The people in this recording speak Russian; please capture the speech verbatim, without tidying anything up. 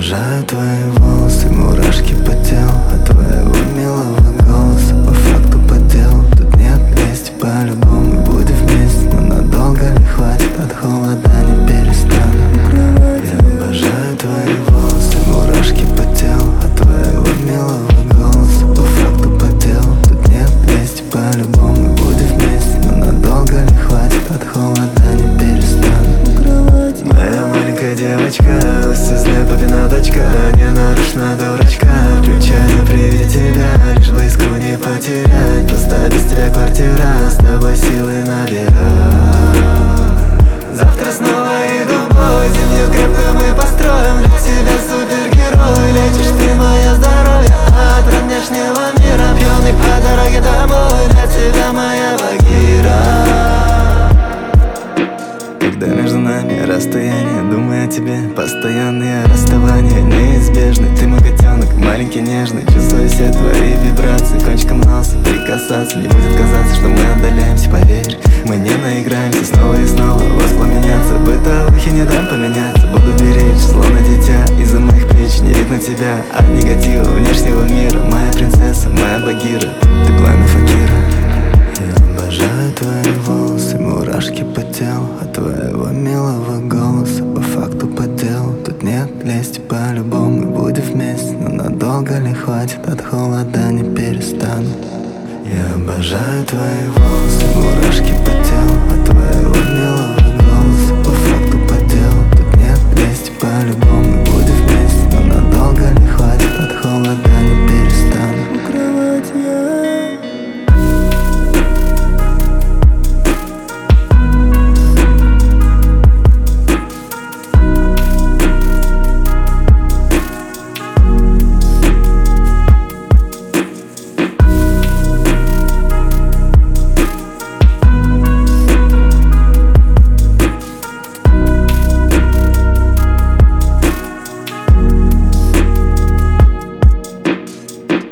обожаю твои волосы, мурашки по телу от твоего милого голоса. По факту по делу, тут нет лести, по-любому будем вместе. Но надолго не хватит, от холода не перестану. Я обожаю твои волосы, мурашки по телу от твоего милого голоса. По факту по делу, тут нет лести, по-любому будем вместе. Но надолго не хватит, от холода не перестану. Моя маленькая девочка, все зле папина дочка, не нарушена дурачка. Включаю при виде тебя, лишь близко не потерять. Пуста без тебя квартира, с тобой силы набирать. Завтра снова иду в бой, зимнюю крепкую мы построим. Для тебя супергерой, лечишь ты мое здоровье от внешнего мира. Пьяный по дороге домой, для тебя моя Багира. Когда между нами расстояние, думаю о тебе, постоянные расставания неизбежны. Ты мой котенок, маленький нежный, чувствую все твои вибрации. Кончиком носа прикасаться, не будет казаться, что мы отдаляемся, поверь. Мы не наиграемся снова и снова, воспламеняться. Бытовухи не дам поменяться, буду беречь, словно дитя. Из-за моих плеч не видно тебя от негатива внешнего мира. Моя принцесса, моя Багира, ты пламя факира. Я обожаю твои волосы, мурашки по телу от твоего милого голоса. По факту по делу, тут нет лести, по-любому будем вместе. Но надолго ли хватит, от холода не перестану. Я обожаю твои волосы, мурашки по телу от твоего милого голоса. По факту по делу, тут нет лести, по-любому будем вместе. Но надолго ли хватит, от холода